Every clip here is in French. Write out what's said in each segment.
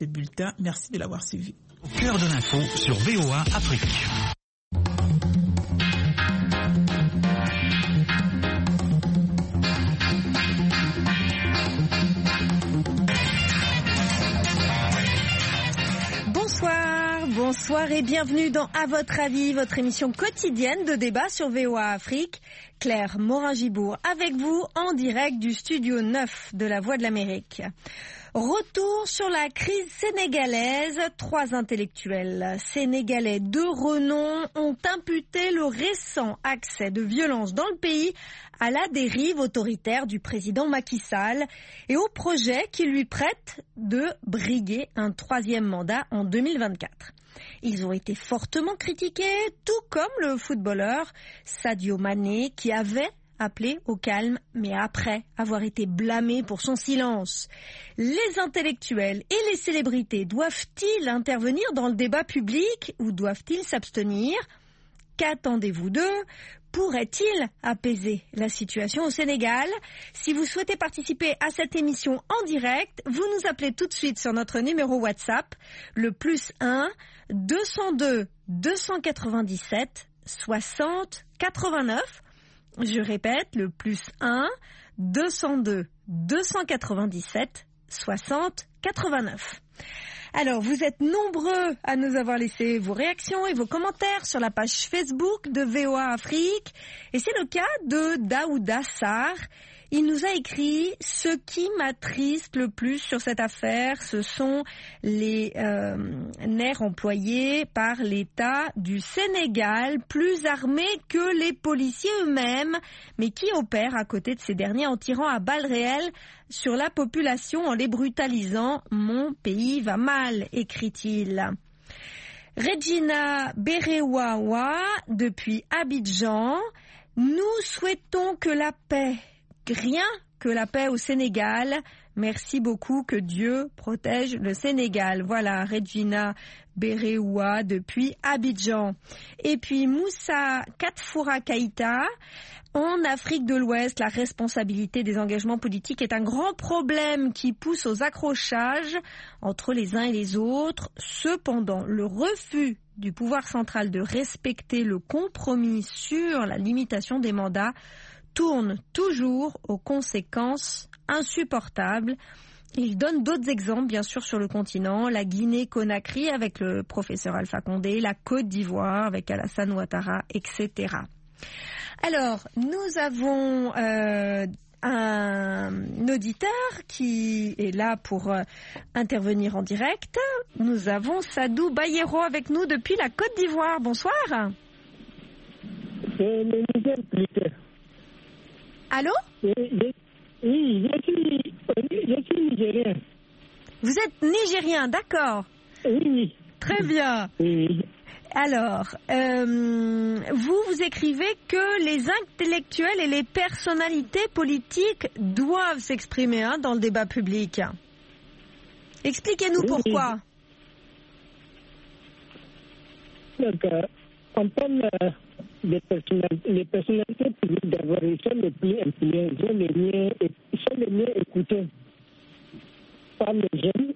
ce bulletin. Merci de l'avoir suivi. Au cœur de l'info sur VOA Afrique. Bonsoir et bienvenue dans À votre avis, votre émission quotidienne de débat sur VOA Afrique. Claire Morin-Gibourg avec vous en direct du studio 9 de la Voix de l'Amérique. Retour sur la crise sénégalaise. 3 intellectuels sénégalais de renom ont imputé le récent accès de violence dans le pays à la dérive autoritaire du président Macky Sall et au projet qui lui prête de briguer un 3e mandat en 2024. Ils ont été fortement critiqués, tout comme le footballeur Sadio Mané qui avait appelé au calme, mais après avoir été blâmé pour son silence. Les intellectuels et les célébrités doivent-ils intervenir dans le débat public ou doivent-ils s'abstenir ? Qu'attendez-vous d'eux ? Pourrait-il apaiser la situation au Sénégal ? Si vous souhaitez participer à cette émission en direct, vous nous appelez tout de suite sur notre numéro WhatsApp, le +1 202 297 60 89. Je répète, le +1 202 297 60 89. Alors, vous êtes nombreux à nous avoir laissé vos réactions et vos commentaires sur la page Facebook de VOA Afrique. Et c'est le cas de Daouda Sarr. Il nous a écrit « Ce qui m'attriste le plus sur cette affaire, ce sont les nerfs employés par l'État du Sénégal, plus armés que les policiers eux-mêmes, mais qui opèrent à côté de ces derniers en tirant à balles réelles sur la population en les brutalisant. Mon pays va mal », écrit-il. Regina Berewawa, depuis Abidjan, « Nous souhaitons que la paix... Rien que la paix au Sénégal. Merci beaucoup, que Dieu protège le Sénégal. » Voilà, Regina Berewa depuis Abidjan. Et puis Moussa Katfoura Keïta. En Afrique de l'Ouest, la responsabilité des engagements politiques est un grand problème qui pousse aux accrochages entre les uns et les autres. Cependant, le refus du pouvoir central de respecter le compromis sur la limitation des mandats tourne toujours aux conséquences insupportables. Il donne d'autres exemples, bien sûr, sur le continent, la Guinée-Conakry avec le professeur Alpha Condé, la Côte d'Ivoire avec Alassane Ouattara, etc. Alors, nous avons un auditeur qui est là pour intervenir en direct. Nous avons Sadou Bayero avec nous depuis la Côte d'Ivoire. Bonsoir. Allô ? Oui, je suis nigérien. Vous êtes nigérien, d'accord. Oui. Très bien. Oui. Alors, vous écrivez que les intellectuels et les personnalités politiques doivent s'exprimer dans le débat public. Expliquez-nous pourquoi. Donc, on parle les personnalités publiques d'abord, ils sont les plus influents, ils sont les mieux écoutés par les jeunes.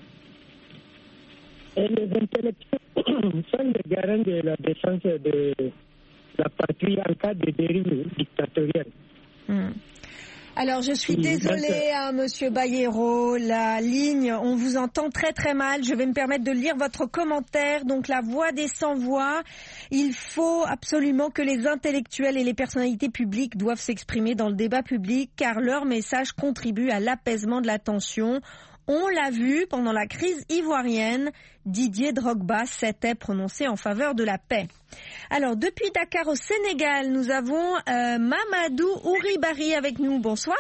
Et les intellectuels sont les garants de la défense de la patrie en cas de dérive dictatoriale. Alors, je suis désolée, Monsieur Bayero, la ligne, on vous entend très très mal. Je vais me permettre de lire votre commentaire. Donc, la voix des sans-voix. Il faut absolument que les intellectuels et les personnalités publiques doivent s'exprimer dans le débat public, car leur message contribue à l'apaisement de la tension. On l'a vu pendant la crise ivoirienne, Didier Drogba s'était prononcé en faveur de la paix. Alors, depuis Dakar au Sénégal, nous avons Mamadou Ouribari avec nous. Bonsoir.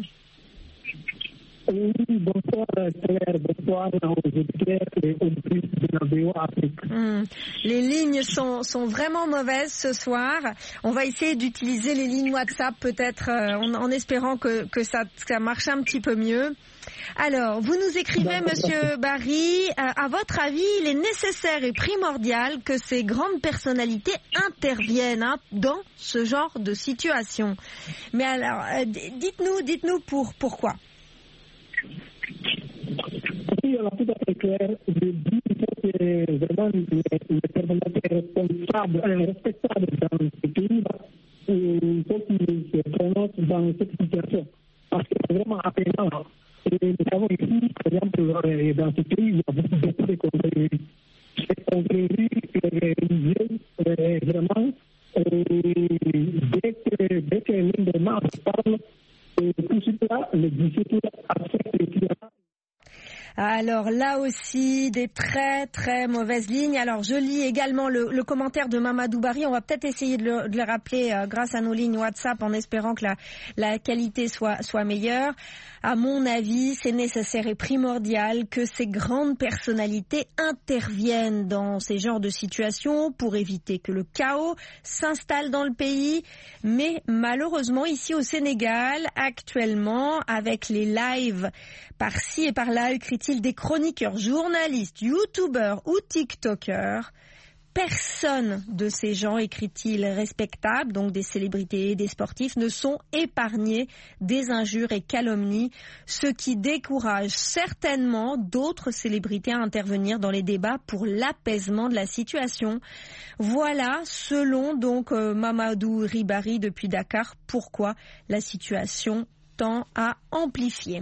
Oui, bonsoir Claire, bonsoir aux auditeurs et aux auditrices de la VOA Afrique. Les lignes sont vraiment mauvaises ce soir. On va essayer d'utiliser les lignes WhatsApp peut-être en espérant que ça marche un petit peu mieux. Alors, vous nous écrivez, Monsieur Barry, à votre avis, il est nécessaire et primordial que ces grandes personnalités interviennent dans ce genre de situation. Mais alors, dites-nous pourquoi. Oui, Oui, alors tout à fait clair. Je dis que vraiment les personnalités respectables dans ce pays-là, il faut qu'ils se prononcent dans cette situation. Parce que c'est vraiment apaisant. Et nous savons ici, par exemple, dans ce pays, il y a beaucoup de confréries. Ces confréries religieuses, vraiment, dès que l'un des membres parle, tout cela, les disciples acceptent et cela. Alors là aussi, des très très mauvaises lignes. Alors je lis également le commentaire de Mamadou Bari. On va peut-être essayer de le rappeler grâce à nos lignes WhatsApp en espérant que la qualité soit meilleure. À mon avis, c'est nécessaire et primordial que ces grandes personnalités interviennent dans ces genres de situations pour éviter que le chaos s'installe dans le pays. Mais malheureusement, ici au Sénégal, actuellement, avec les lives par-ci et par-là, écrit-il, des chroniqueurs, journalistes, youtubeurs ou tiktokers, personne de ces gens, écrit-il, respectables, donc des célébrités, des sportifs, ne sont épargnés des injures et calomnies, ce qui décourage certainement d'autres célébrités à intervenir dans les débats pour l'apaisement de la situation. Voilà, selon donc Mamadou Ribari depuis Dakar, pourquoi la situation tend à amplifier.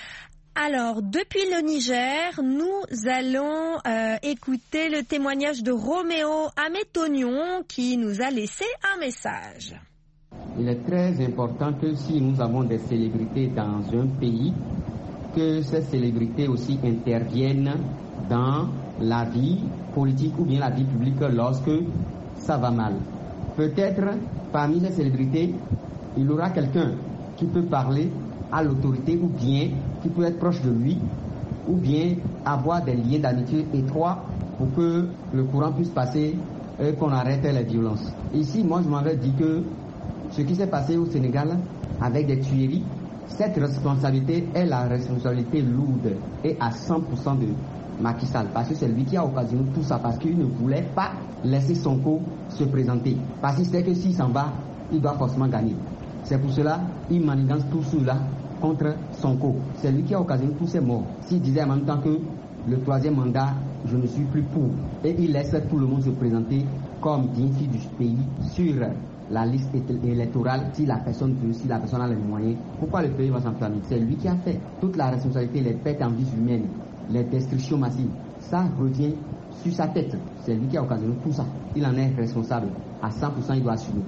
Alors, depuis le Niger, nous allons écouter le témoignage de Roméo Amétonion qui nous a laissé un message. Il est très important que si nous avons des célébrités dans un pays, que ces célébrités aussi interviennent dans la vie politique ou bien la vie publique lorsque ça va mal. Peut-être parmi ces célébrités, il y aura quelqu'un qui peut parler à l'autorité ou bien qui peut être proche de lui ou bien avoir des liens d'amitié étroits pour que le courant puisse passer et qu'on arrête les violences. Ici, moi, je m'avais dit que ce qui s'est passé au Sénégal avec des tueries, cette responsabilité est la responsabilité lourde et à 100% de Macky Sall, parce que c'est lui qui a occasionné tout ça, parce qu'il ne voulait pas laisser Sonko se présenter. Parce qu'il sait que s'il s'en va, il doit forcément gagner. C'est pour cela qu'il manigance tout cela contre Sonko. C'est lui qui a occasionné tous ces morts. S'il disait en même temps que le troisième mandat, je ne suis plus pour, et il laisse tout le monde se présenter comme digne fille du pays sur la liste électorale, si la personne veut, si la personne a les moyens, pourquoi le pays va s'enflammer? C'est lui qui a fait. Toute la responsabilité, les pertes en vie humaine, les destructions massives, ça revient sur sa tête. C'est lui qui a occasionné tout ça. Il en est responsable. À 100%, il doit assumer.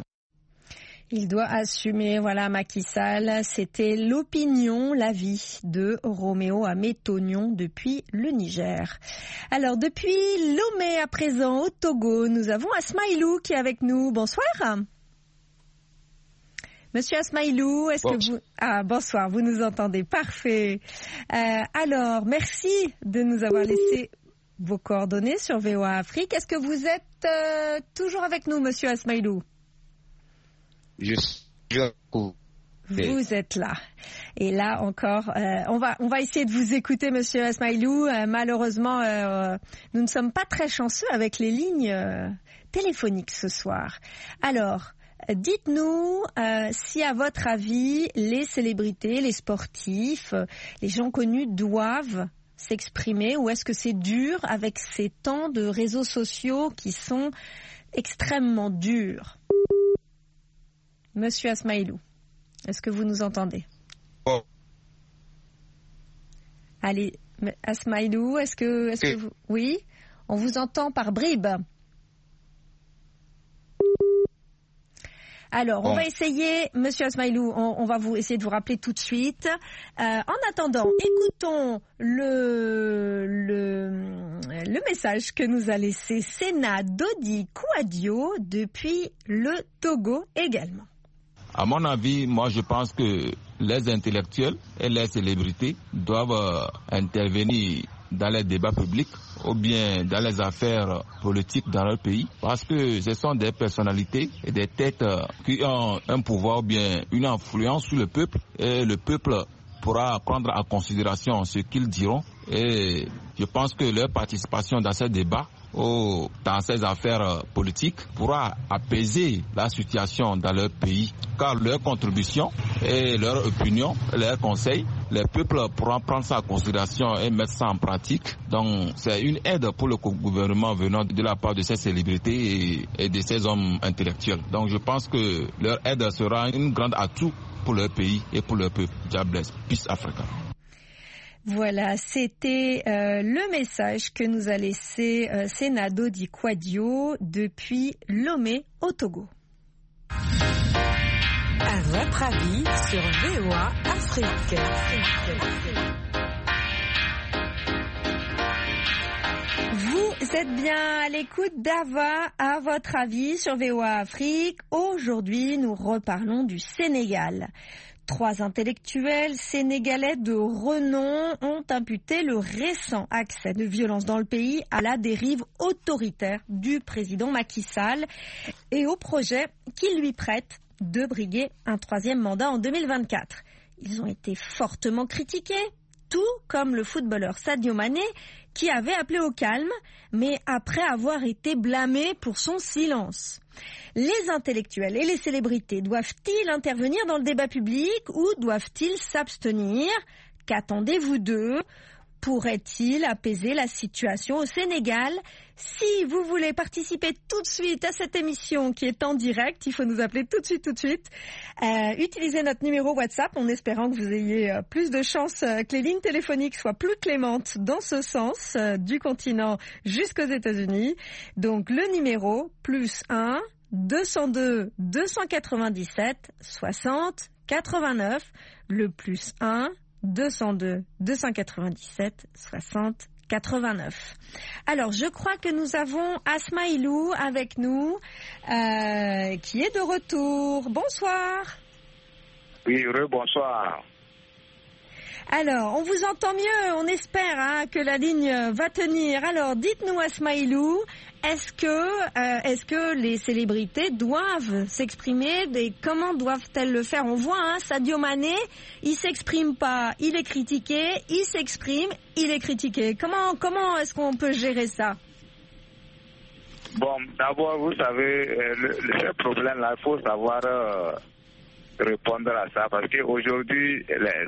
Il doit assumer, voilà, Macky Sall. C'était l'opinion, l'avis de Roméo Amétonion depuis le Niger. Alors, depuis Lomé à présent, au Togo, nous avons Asmaïlou qui est avec nous. Bonsoir. Monsieur Asmaïlou, est-ce que vous... Ah, bonsoir, vous nous entendez, parfait. Alors, merci de nous avoir laissé vos coordonnées sur VOA Afrique. Est-ce que vous êtes toujours avec nous, monsieur Asmaïlou? Je suis là. Vous êtes là. Et là encore, on va essayer de vous écouter, monsieur Asmaïlou. Malheureusement, nous ne sommes pas très chanceux avec les lignes téléphoniques ce soir. Alors, dites-nous si, à votre avis, les célébrités, les sportifs, les gens connus doivent s'exprimer, ou est-ce que c'est dur avec ces temps de réseaux sociaux qui sont extrêmement durs? Monsieur Asmaïlou, est-ce que vous nous entendez? Oh. Allez, Asmaïlou, est-ce que vous... Oui, on vous entend par bribes. Alors, on va essayer, monsieur Asmaïlou, on va essayer de vous rappeler tout de suite. En attendant, écoutons le message que nous a laissé Sénat Dodi Kouadio depuis le Togo également. À mon avis, moi je pense que les intellectuels et les célébrités doivent intervenir dans les débats publics ou bien dans les affaires politiques dans leur pays, parce que ce sont des personnalités et des têtes qui ont un pouvoir ou bien une influence sur le peuple, et le peuple pourra prendre en considération ce qu'ils diront, et je pense que leur participation dans ces débats dans ces affaires politiques pourra apaiser la situation dans leur pays, car leur contribution et leur opinion, leurs conseils, les peuples pourront prendre ça en considération et mettre ça en pratique. Donc c'est une aide pour le gouvernement venant de la part de ces célébrités et de ces hommes intellectuels. Donc je pense que leur aide sera une grande atout pour leur pays et pour leur peuple. God bless. Peace Africa. Voilà, c'était le message que nous a laissé Senado Di Quadio depuis Lomé au Togo. À votre avis sur VOA Afrique. Vous êtes bien à l'écoute d'Ava, à votre avis sur VOA Afrique. Aujourd'hui, nous reparlons du Sénégal. 3 intellectuels sénégalais de renom ont imputé le récent accès de violence dans le pays à la dérive autoritaire du président Macky Sall et au projet qui lui prête de briguer un 3e mandat en 2024. Ils ont été fortement critiqués, tout comme le footballeur Sadio Mané qui avait appelé au calme, mais après avoir été blâmé pour son silence. Les intellectuels et les célébrités doivent-ils intervenir dans le débat public ou doivent-ils s'abstenir? Qu'attendez-vous d'eux? Pourrait-il apaiser la situation au Sénégal? Si vous voulez participer tout de suite à cette émission qui est en direct, il faut nous appeler tout de suite. Utilisez notre numéro WhatsApp en espérant que vous ayez plus de chances que les lignes téléphoniques soient plus clémentes dans ce sens, du continent jusqu'aux États-Unis. Donc le numéro +1 202 297 60 89, le +1 202 297 60 89. Alors, je crois que nous avons Asmaïlou avec nous, qui est de retour. Bonsoir. Oui, bonsoir. Alors, on vous entend mieux, on espère que la ligne va tenir. Alors, dites-nous Asmaïlou, est-ce que les célébrités doivent s'exprimer et comment doivent-elles le faire? On voit Sadio Mané, il s'exprime pas, il est critiqué, il s'exprime, il est critiqué. Comment est-ce qu'on peut gérer ça? Bon, d'abord, vous savez, ce problème-là, il faut savoir répondre à ça parce qu'aujourd'hui,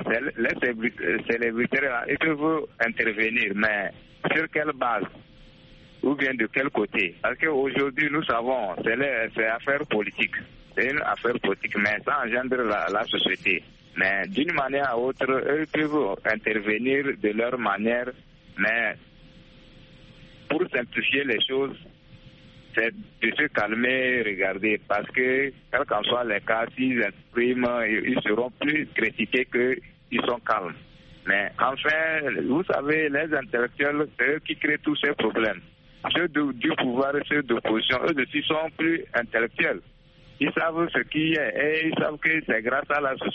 les célébrités, ils peuvent intervenir, mais sur quelle base ou bien de quel côté? Parce qu'aujourd'hui, nous savons, c'est affaire politique. C'est une affaire politique, mais ça engendre la société. Mais d'une manière ou autre, eux peuvent intervenir de leur manière, mais pour simplifier les choses, c'est de se calmer, regarder, parce que, quel qu'en soit les cas, s'ils expriment, ils seront plus critiqués qu'ils sont calmes. Mais enfin, vous savez, les intellectuels, c'est eux qui créent tous ces problèmes. Ceux du pouvoir et ceux d'opposition, eux aussi sont plus intellectuels. Ils savent ce qui est et ils savent que c'est grâce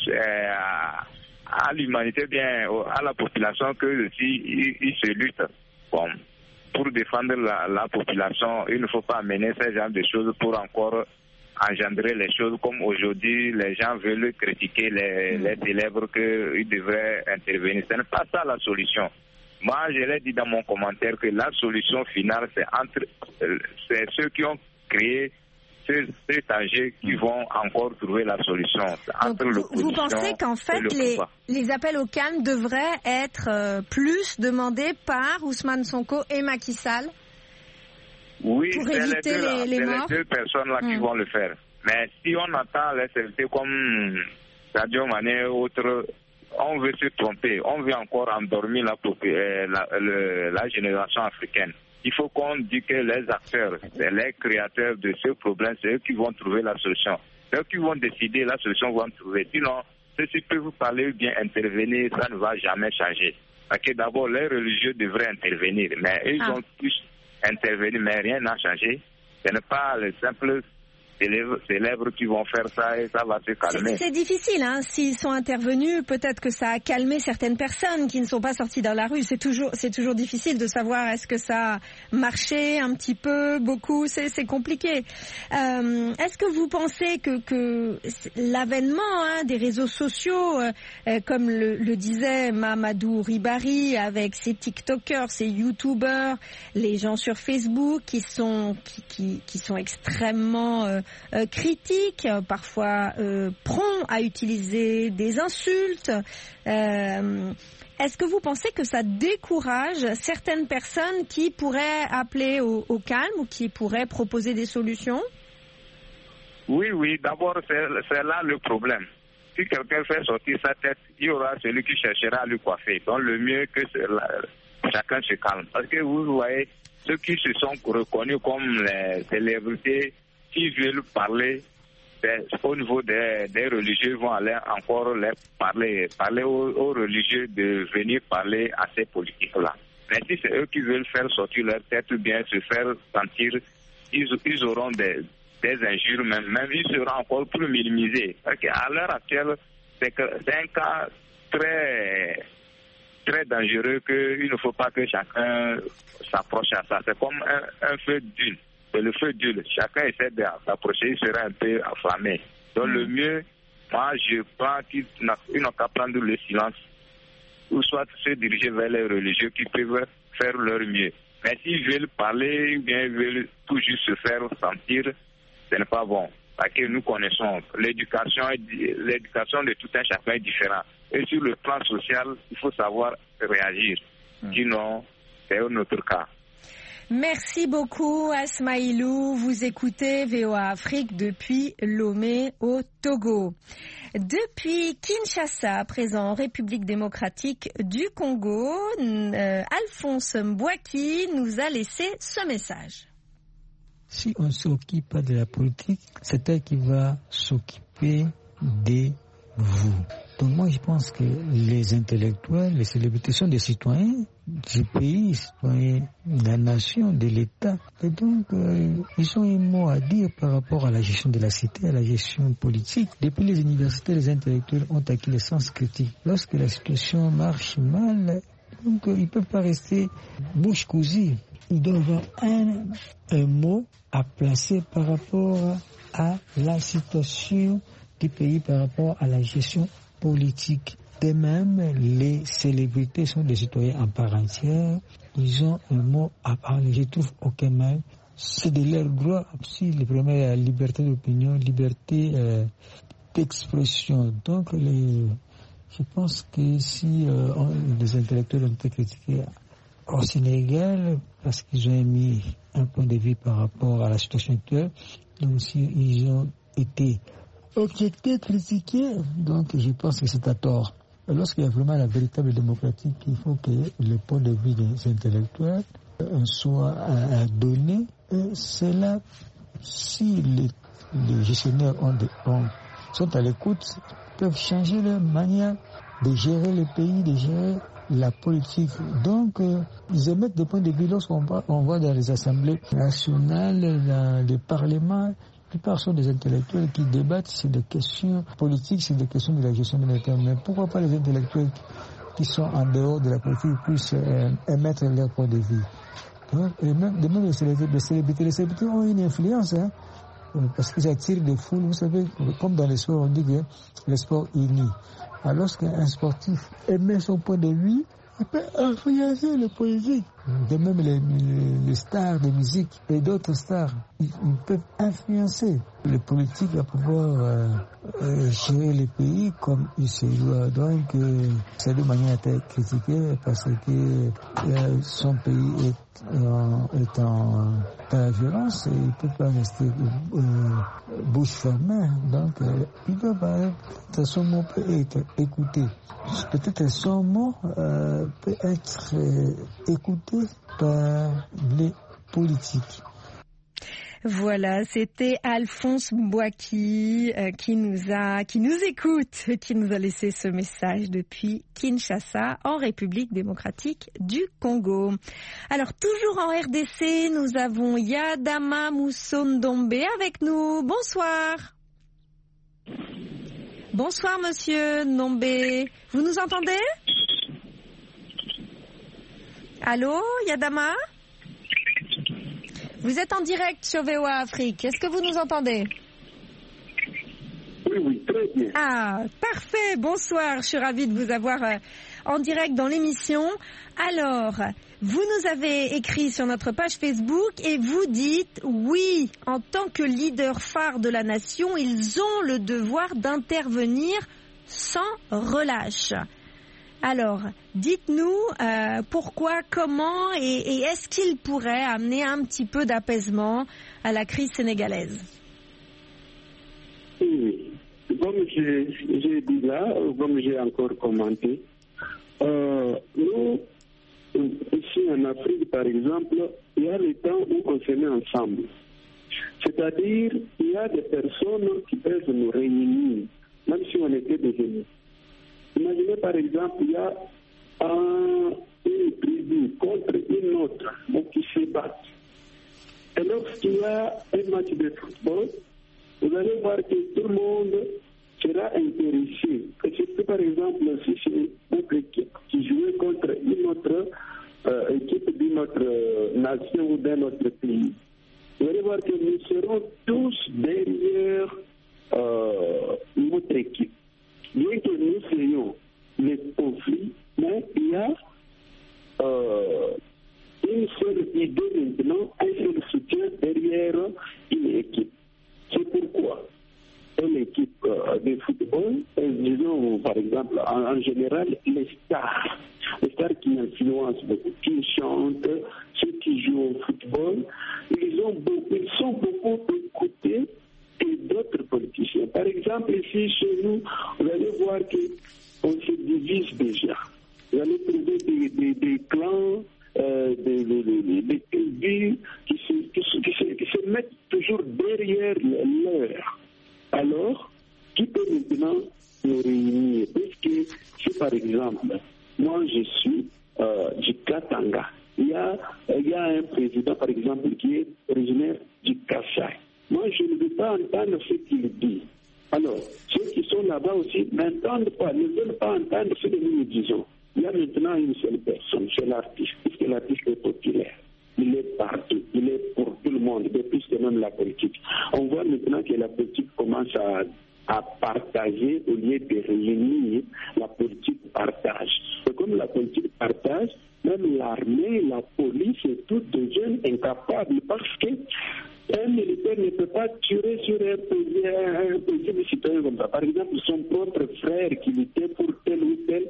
à l'humanité, bien à la population que aussi ils se luttent. Bon, pour défendre la population, il ne faut pas amener ce genre de choses pour encore engendrer les choses comme aujourd'hui les gens veulent critiquer les élèves qu'ils devraient intervenir. Ce n'est pas ça la solution. Moi, je l'ai dit dans mon commentaire que la solution finale, c'est ceux qui ont créé ces dangers qui vont encore trouver la solution. Donc, vous pensez qu'en fait, les appels au calme devraient être plus demandés par Ousmane Sonko et Macky Sall? Oui, pour éviter les morts? C'est les deux personnes-là qui vont le faire. Mais si on entend les célébrités comme Sadio Mané et autres, on veut se tromper, on veut encore endormir la génération africaine. Il faut qu'on dise que les acteurs, les créateurs de ce problème, c'est eux qui vont trouver la solution. C'est eux qui vont décider, la solution vont trouver. Sinon, ceux-ci peuvent vous parler ou bien intervenir, ça ne va jamais changer. Parce que d'abord, les religieux devraient intervenir, mais ils ont plus intervenu, mais rien n'a changé. Ce n'est pas le simple célèbres qui vont faire ça et ça va se calmer. C'est difficile, hein. S'ils sont intervenus, peut-être que ça a calmé certaines personnes qui ne sont pas sorties dans la rue. C'est toujours difficile de savoir est-ce que ça a marché un petit peu, beaucoup. C'est compliqué. Est-ce que vous pensez que l'avènement des réseaux sociaux, comme le disait Mamadou Ribari, avec ses TikTokers, ses YouTubers, les gens sur Facebook qui sont extrêmement critiques, parfois prompts à utiliser des insultes. Est-ce que vous pensez que ça décourage certaines personnes qui pourraient appeler au calme ou qui pourraient proposer des solutions? Oui, d'abord c'est là le problème. Si quelqu'un fait sortir sa tête, il y aura celui qui cherchera à le coiffer. Donc le mieux que chacun se calme. Parce que vous voyez, ceux qui se sont reconnus comme les célébrités, qui veulent parler, au niveau des religieux, vont aller encore parler aux religieux de venir parler à ces politiques-là. Mais si c'est eux qui veulent faire sortir leur tête ou bien se faire sentir, ils auront des injures, même ils seront encore plus minimisés. Parce qu'à l'heure actuelle, c'est un cas très, très dangereux qu'il ne faut pas que chacun s'approche à ça. C'est comme un feu d'huile. C'est le feu d'huile. Chacun essaie de s'approcher, il sera un peu enflammé. Donc le mieux, moi je pense qu'ils n'ont qu'à prendre le silence ou soit se diriger vers les religieux qui peuvent faire leur mieux. Mais s'ils veulent parler ou bien ils veulent toujours se faire sentir, ce n'est pas bon. Parce que nous connaissons l'éducation de tout un chacun est différent. Et sur le plan social, il faut savoir réagir. Sinon, c'est un autre cas. Merci beaucoup Asmaïlou. Vous écoutez VOA Afrique depuis Lomé au Togo. Depuis Kinshasa, présent en République démocratique du Congo, Alphonse Mbouaki nous a laissé ce message. Si on ne s'occupe pas de la politique, c'est elle qui va s'occuper de vous. Donc moi je pense que les intellectuels, les célébrités sont des citoyens du pays, citoyens de la nation, de l'État. Et donc ils ont un mot à dire par rapport à la gestion de la cité, à la gestion politique. Depuis les universités, les intellectuels ont acquis le sens critique. Lorsque la situation marche mal, donc ils ne peuvent pas rester bouche cousue. Ils doivent avoir un mot à placer par rapport à la situation du pays, par rapport à la gestion politique. De même, les célébrités sont des citoyens en part entière. Ils ont un mot à parler. Je trouve aucun mal. C'est de leur droit aussi. Le premier, la liberté d'opinion, liberté d'expression. Donc, je pense que si les intellectuels ont été critiqués au Sénégal, parce qu'ils ont émis un point de vue par rapport à la situation actuelle, donc aussi ils ont été objectés, critiqués, donc je pense que c'est à tort. Lorsqu'il y a vraiment la véritable démocratie, il faut que le point de vue des intellectuels soit donné. Et c'est là, si les gestionnaires sont à l'écoute, peuvent changer leur manière de gérer le pays, de gérer la politique. Donc, ils émettent des points de vue lorsqu'on va dans les assemblées nationales, dans les parlements. La plupart sont des intellectuels qui débattent sur des questions politiques, sur des questions de la gestion de l'État. Mais pourquoi pas les intellectuels qui sont en dehors de la politique puissent émettre leur point de vue? Donc, et même les célébrités ont une influence, hein, parce qu'ils attirent des foules. Vous savez, comme dans les sports, on dit que le sport unit. Alors qu'un sportif émet son point de vue, il peut influencer le politique. De même les stars de musique et d'autres stars, ils peuvent influencer le politique à pouvoir gérer le pays comme il se doit. Donc, c'est de manière à être critiqué parce que son pays est dans la violence et il ne peut pas rester bouche fermée. Donc, il doit parler. Son mot peut être écouté. Peut-être son mot peut être écouté par les politiques. Voilà, c'était Alphonse Mbouaki qui nous écoute, qui nous a laissé ce message depuis Kinshasa, en République démocratique du Congo. Alors, toujours en RDC, nous avons Yadama Moussondombe avec nous. Bonsoir. Bonsoir, monsieur Ndombe. Vous nous entendez? Allô, Yadama? Vous êtes en direct sur VOA Afrique. Est-ce que vous nous entendez? Oui, très bien. Ah, parfait. Bonsoir. Je suis ravie de vous avoir en direct dans l'émission. Alors, vous nous avez écrit sur notre page Facebook et vous dites, oui, en tant que leader phare de la nation, ils ont le devoir d'intervenir sans relâche. Alors, dites-nous pourquoi, comment et est-ce qu'il pourrait amener un petit peu d'apaisement à la crise sénégalaise? Oui, comme j'ai dit là, comme j'ai encore commenté, nous, ici en Afrique par exemple, il y a le temps où on se met ensemble. C'est-à-dire, il y a des personnes qui peuvent nous réunir, même si on était des ennemis. Imaginez par exemple, il y a une tribu contre une autre, donc qui se battent. Et lorsqu'il y a un match de football, vous allez voir que tout le monde sera intéressé. Et surtout par exemple, si c'est notre équipe qui jouait contre une autre équipe d'une autre nation ou d'un autre pays, vous allez voir que nous serons tous derrière notre équipe. Bien que nous soyons les conflits, mais il y a une seule idée maintenant, un seul soutien derrière une équipe. C'est pourquoi une équipe de football, disons par exemple en général les stars qui influencent beaucoup, qui chantent, ceux qui jouent au football, ils sont beaucoup écoutés et d'autres politiciens. Par exemple, ici, chez nous, vous allez voir qu'on se divise déjà. Vous allez trouver des clans, des tribus qui se mettent toujours derrière leur. Alors, qui peut maintenant se réunir? Parce que si, par exemple, moi, je suis du Katanga, il y a un président, par exemple, qui est originaire du Kassai. Moi, je ne veux pas entendre ce qu'il dit. Alors, ceux qui sont là-bas aussi n'entendent pas, ne veulent pas entendre ce que nous disons. Il y a maintenant une seule personne, c'est l'artiste, puisque l'artiste est populaire. Il est partout, il est pour tout le monde, de plus que même la politique. On voit maintenant que la politique commence à partager au lieu de réunir. La politique partage. Et comme la politique partage, même l'armée, la police et tout deviennent incapables parce que un militaire ne peut pas tirer sur un possible citoyen comme ça. Par exemple, son propre frère qui luttait pour tel ou tel,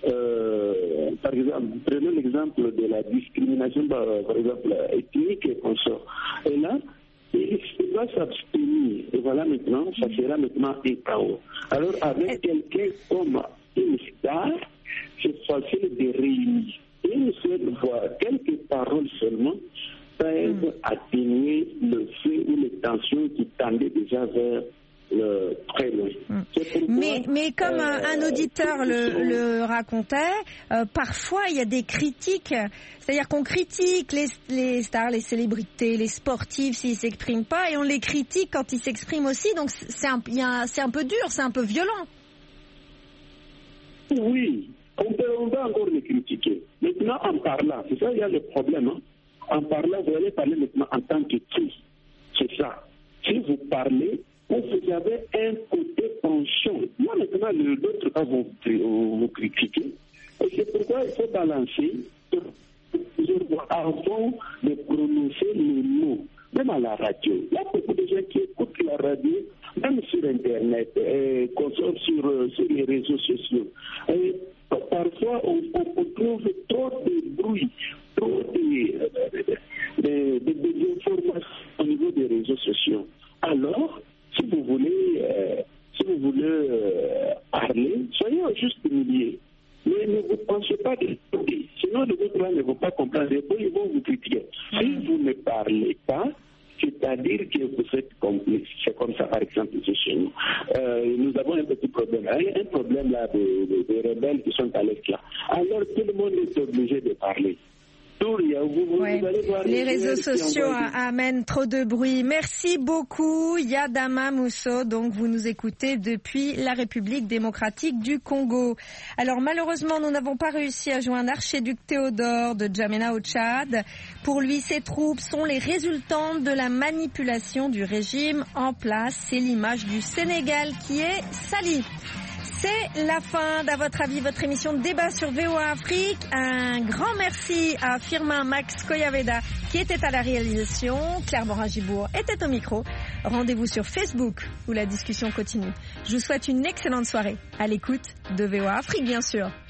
par exemple, prenons l'exemple de la discrimination, par exemple, ethnique et consort. Et là, il va s'abstenir. Et voilà maintenant, ça sera maintenant un chaos. Alors, avec quelqu'un comme une star, c'est facile de réunir. Une seule voix, quelques paroles seulement, peuvent atténuer le feu ou les tensions qui tendaient déjà vers le très loin. Mais comme un auditeur le racontait, parfois il y a des critiques, c'est-à-dire qu'on critique les stars, les célébrités, les sportifs s'ils s'expriment pas, et on les critique quand ils s'expriment aussi, donc c'est un peu dur, c'est un peu violent. Oui, on va encore les critiquer. Maintenant, en parlant, c'est ça, il y a le problème, hein. En parlant, vous allez parler maintenant en tant que qui? C'est ça. Si vous parlez, vous avez un côté penchant. Moi, maintenant, l'autre va vous critiquer. Et c'est pourquoi il faut balancer avant de prononcer les mots. Même à la radio. Il y a beaucoup de gens qui écoutent la radio, même sur Internet, consomment sur les réseaux sociaux. Et parfois, on trouve trop de bruit, trop d'informations au niveau des réseaux sociaux. Alors, si vous voulez parler, soyez au juste milieu. Mais ne vous pensez pas de tout. Sinon, les autres ne vont pas comprendre. Ils vont vous critiquer. Si vous ne parlez pas, c'est-à-dire dire que vous êtes complice. C'est comme ça, par exemple, ici chez nous. Nous avons un petit problème. Un problème là de rebelles qui sont à l'est là. Alors tout le monde est obligé de parler. Ouais. Les réseaux sociaux amènent trop de bruit. Merci beaucoup, Yadama Mousso. Donc, vous nous écoutez depuis la République démocratique du Congo. Alors, malheureusement, nous n'avons pas réussi à joindre l'archiduc Théodore de Djamena au Tchad. Pour lui, ces troupes sont les résultantes de la manipulation du régime en place. C'est l'image du Sénégal qui est salie. C'est la fin d'À votre avis, votre émission de débat sur VOA Afrique. Un grand merci à Firmin Max Koyaveda qui était à la réalisation. Claire Morin-Gibourg était au micro. Rendez-vous sur Facebook où la discussion continue. Je vous souhaite une excellente soirée à l'écoute de VOA Afrique, bien sûr.